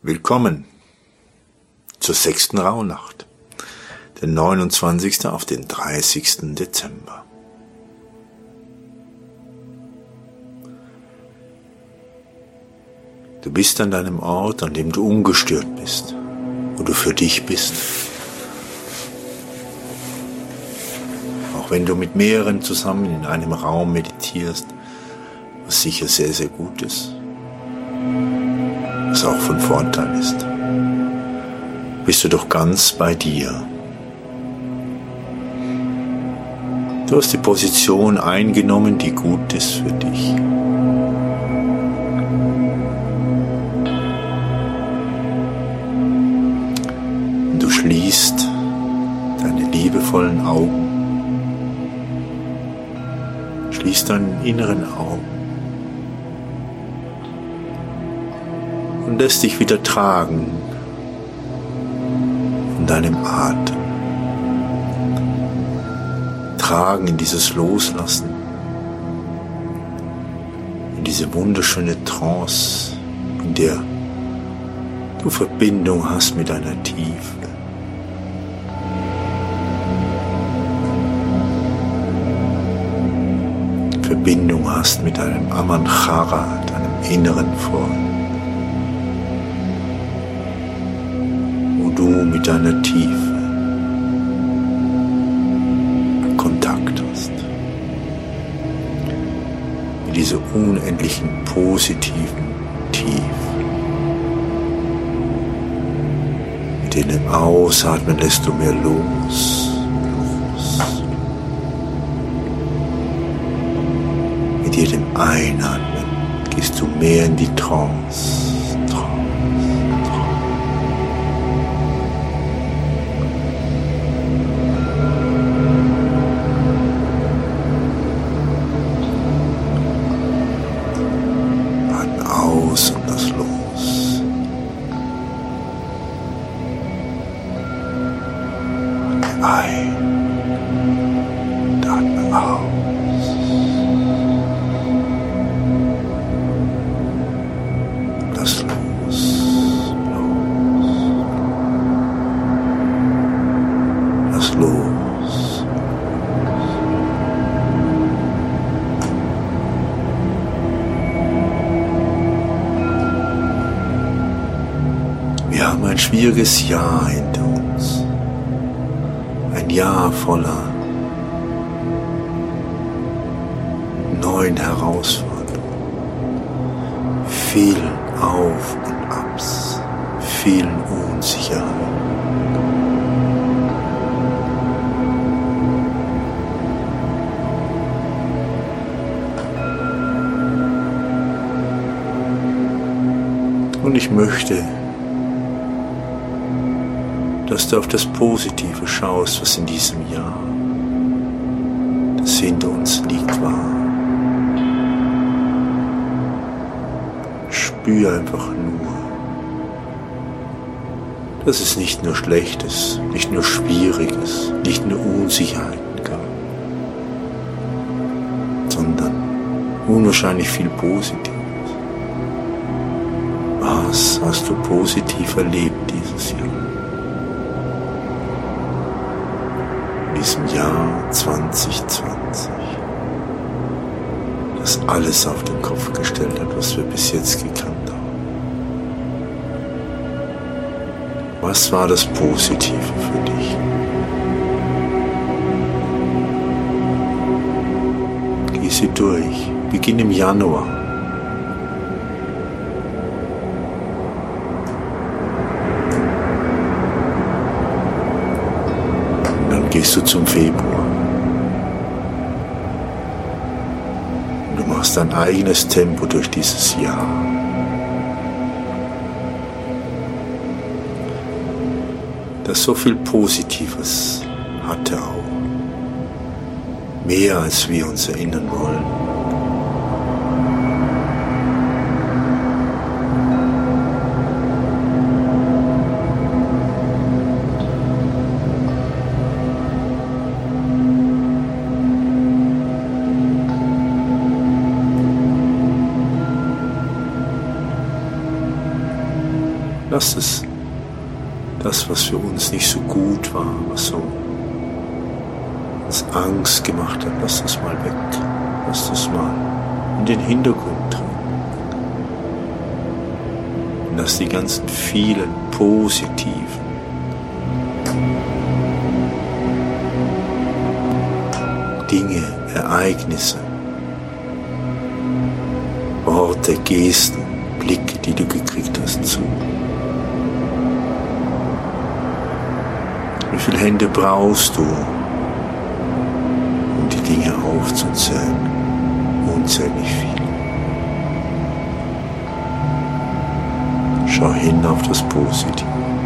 Willkommen zur 6. Rauhnacht, der 29. auf den 30. Dezember. Du bist an deinem Ort, an dem du ungestört bist, wo du für dich bist. Auch wenn du mit mehreren zusammen in einem Raum meditierst, was sicher sehr, sehr gut ist, was auch von Vorteil ist, bist du doch ganz bei dir. Du hast die Position eingenommen, die gut ist für dich. Und du schließt deine liebevollen Augen, schließt deinen inneren Augen und lässt dich wieder tragen von deinem Atem. Tragen in dieses Loslassen, in diese wunderschöne Trance, in der du Verbindung hast mit deiner Tiefe. Verbindung hast mit deinem Amanchara, deinem inneren Freund. Wo du mit deiner Tiefe Kontakt hast. Mit dieser unendlichen positiven Tiefe. Mit dem Ausatmen lässt du mehr los. Mit jedem Einatmen gehst du mehr in die Trance. Aus und lass los. Atme ein und atme aus. Lass los, lass los. Wir haben ein schwieriges Jahr hinter uns. Ein Jahr voller neuen Herausforderungen. Vielen Auf und Abs, vielen Unsicherheiten. Und ich möchte, dass du auf das Positive schaust, was in diesem Jahr, das hinter uns liegt, war. Spür einfach nur, dass es nicht nur Schlechtes, nicht nur Schwieriges, nicht nur Unsicherheiten gab, sondern unwahrscheinlich viel Positives. Was hast du positiv erlebt dieses Jahr? In diesem Jahr 2020, das alles auf den Kopf gestellt hat, was wir bis jetzt gekannt haben. Was war das Positive für dich? Geh sie durch. Beginn im Januar. Gehst du zum Februar. Du machst dein eigenes Tempo durch dieses Jahr. Das so viel Positives hatte auch. Mehr als wir uns erinnern wollen. Lass das, was für uns nicht so gut war, was so uns Angst gemacht hat, lass das mal weg. Lass das mal in den Hintergrund treten. Und lass die ganzen vielen positiven Dinge, Ereignisse, Worte, Gesten, Blicke, die du gekriegt hast, zu. Wie viele Hände brauchst du, um die Dinge aufzuzählen? Unzählig viel. Schau hin auf das Positive.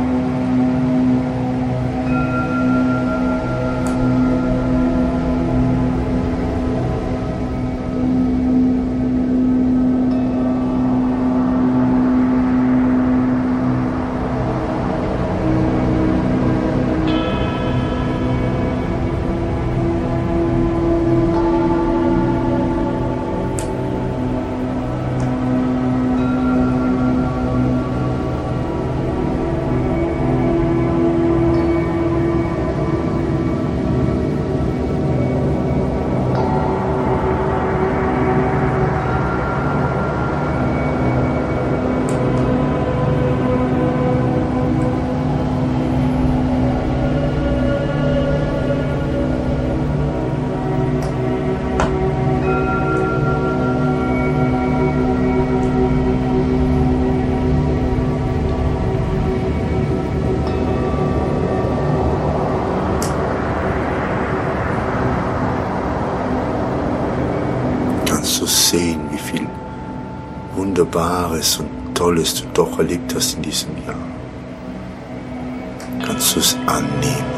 Sehen, wie viel Wunderbares und Tolles du doch erlebt hast in diesem Jahr. Kannst du es annehmen?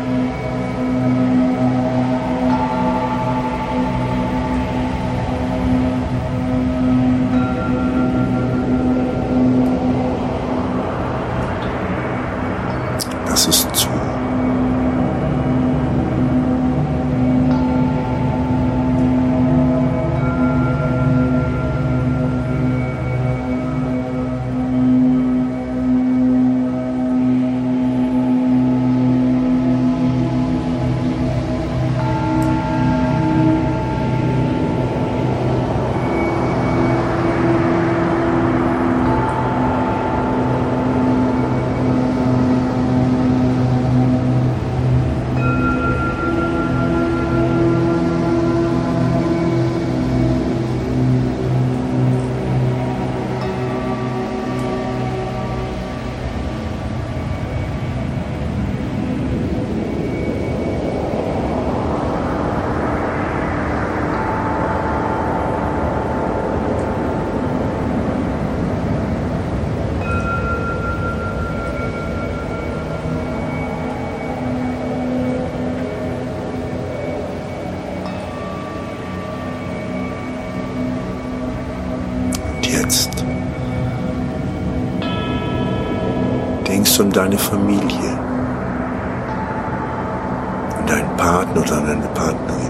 Lass es zu. Jetzt denkst du an deine Familie, an deinen Partner oder an deine Partnerin.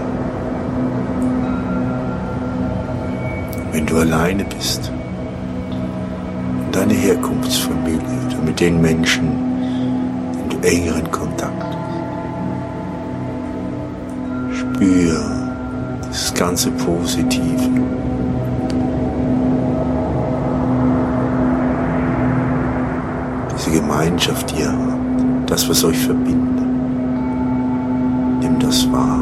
Wenn du alleine bist, an deine Herkunftsfamilie oder mit den Menschen, in du engeren Kontakt hast. Spür das ganze Positive. Diese Gemeinschaft, die ihr habt, das, was euch verbindet. Nimm das wahr.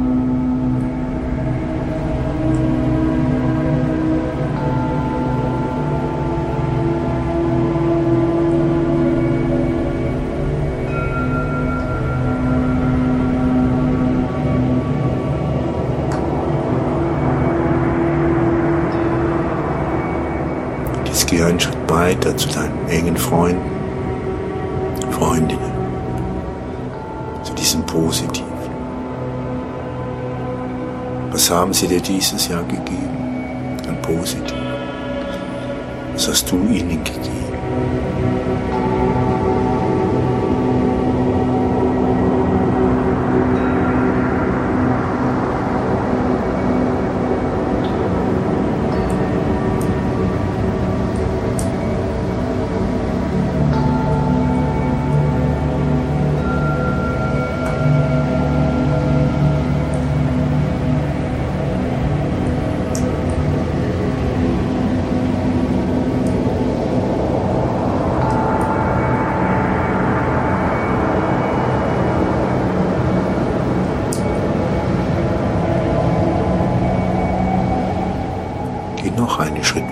Jetzt geh einen Schritt weiter zu deinen engen Freunden. Freundinnen, zu diesem Positiven. Was haben sie dir dieses Jahr gegeben an Positiv? Was hast du ihnen gegeben?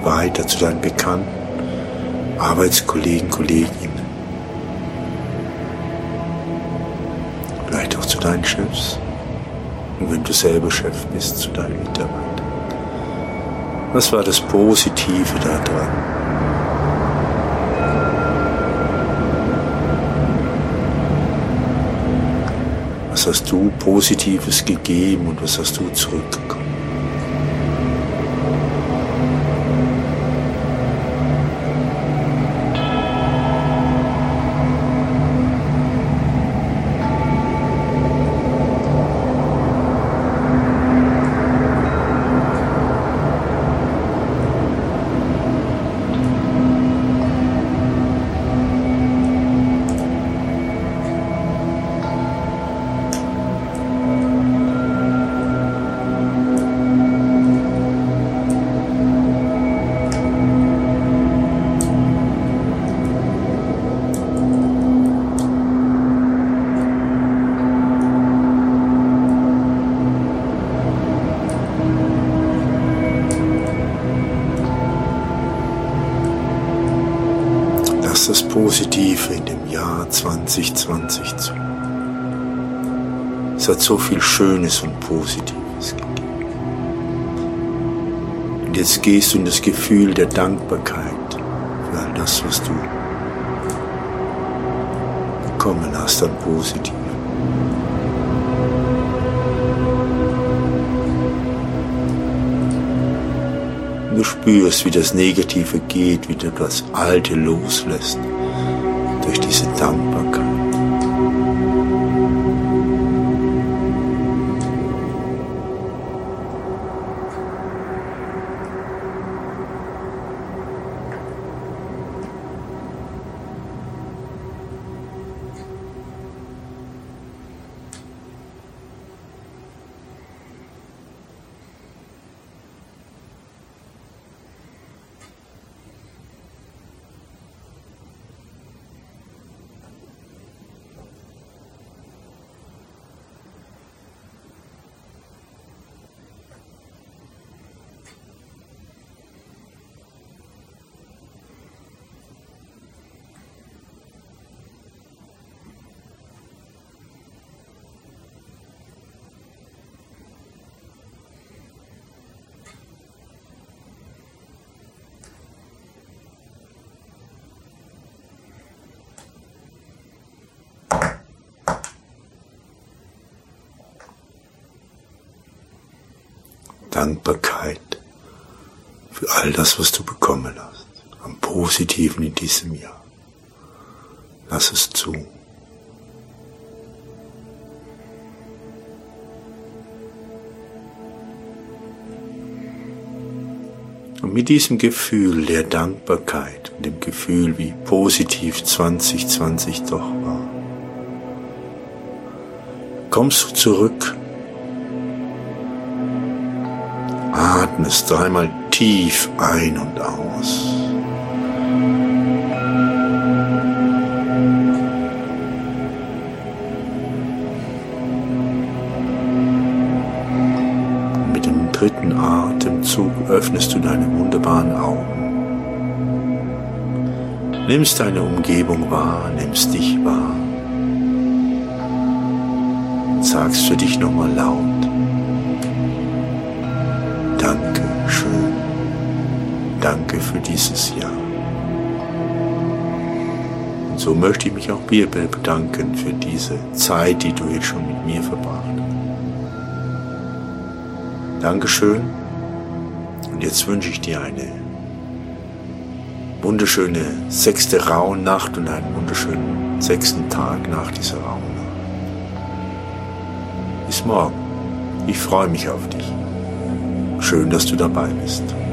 weiter zu deinen Bekannten, Arbeitskollegen, Kolleginnen, vielleicht auch zu deinen Chefs und wenn du selber Chef bist, zu deinen Mitarbeitern. Was war das Positive daran? Was hast du Positives gegeben und was hast du zurückbekommen? Das Positive in dem Jahr 2020 zu. Es hat so viel Schönes und Positives gegeben. Und jetzt gehst du in das Gefühl der Dankbarkeit für all das, was du bekommen hast an Positiv. Du spürst, wie das Negative geht, wie du das Alte loslässt durch diese Dankbarkeit. Dankbarkeit für all das, was du bekommen hast, am Positiven in diesem Jahr. Lass es zu. Und mit diesem Gefühl der Dankbarkeit und dem Gefühl, wie positiv 2020 doch war, kommst du zurück. Atmest dreimal tief ein und aus. Und mit dem dritten Atemzug öffnest du deine wunderbaren Augen. Nimmst deine Umgebung wahr, nimmst dich wahr und sagst für dich nochmal laut: Danke schön. Danke für dieses Jahr. Und so möchte ich mich auch dir bedanken für diese Zeit, die du jetzt schon mit mir verbracht hast. Dankeschön. Und jetzt wünsche ich dir eine wunderschöne 6. Rauhnacht und einen wunderschönen 6. Tag nach dieser Rauhnacht. Bis morgen. Ich freue mich auf dich. Schön, dass du dabei bist.